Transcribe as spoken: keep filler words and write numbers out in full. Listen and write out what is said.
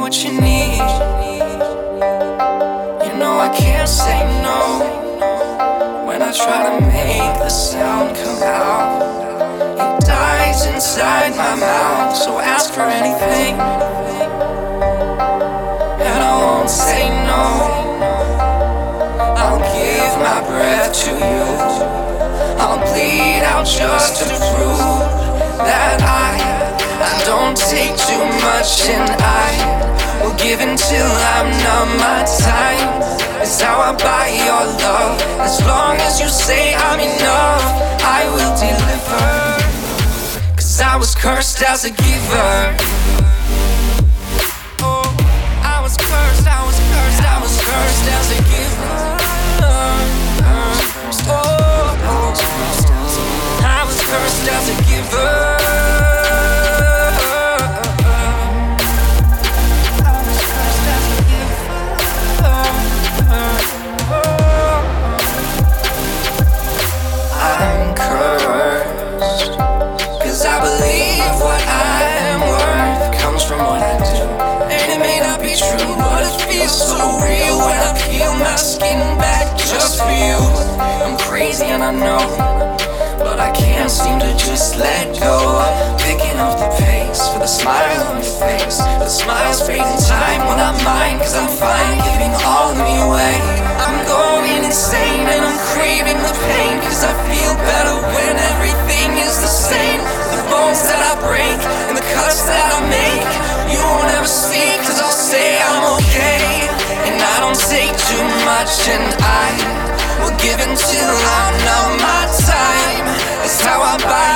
what you need. You know I can't say no when I try to make the sound come out. It dies inside my mouth, so ask for anything and I won't say no. I'll give my breath to you. I'll bleed out just to prove that I I don't take too much, and I will give until I'm numb. My time is how I buy your love. As long as you say I'm enough, I will deliver. Cause I was cursed as a giver. Oh, I was cursed, I was cursed, I was cursed as a giver. Oh, I was cursed as a giver. I'm cursed, cause I believe what I am worth comes from what I do. And it may not be true, but it feels so real when I peel my skin back just for you. I'm crazy and I know, but I can't seem to just let go. Picking up the pace for the smile on your face. The smile's fading time when I'm mine, cause I'm fine giving all of me away. I'm going insane and I'm craving the pain, cause I feel better when everything is the same. The bones that I break and the cuts that I make, you won't ever see, cause I'll say I'm okay. And I don't take too much, and I will give until I'm numb. My time is how I buy